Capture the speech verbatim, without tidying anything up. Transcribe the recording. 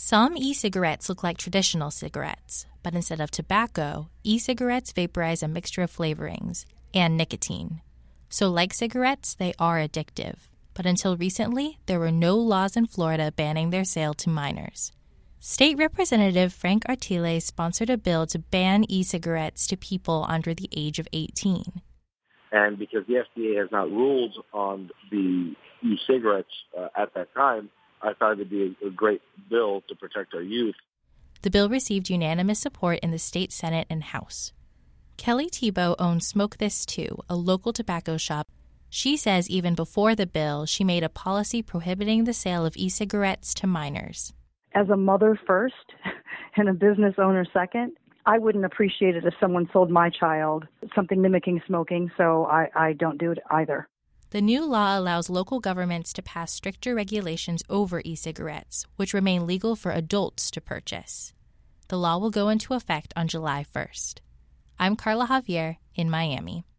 Some e-cigarettes look like traditional cigarettes, but instead of tobacco, e-cigarettes vaporize a mixture of flavorings and nicotine. So like cigarettes, they are addictive. But until recently, there were no laws in Florida banning their sale to minors. State Representative Frank Artile sponsored a bill to ban e-cigarettes to people under the age of eighteen. And because the F D A has not ruled on the e-cigarettes uh, at that time, I thought it would be a, a great bill to protect our youth. The bill received unanimous support in the state Senate and House. Kelly Tebow owns Smoke This Too, a local tobacco shop. She says even before the bill, she made a policy prohibiting the sale of e-cigarettes to minors. As a mother first and a business owner second, I wouldn't appreciate it if someone sold my child something mimicking smoking, so I, I don't do it either. The new law allows local governments to pass stricter regulations over e-cigarettes, which remain legal for adults to purchase. The law will go into effect on July first. I'm Carla Javier in Miami.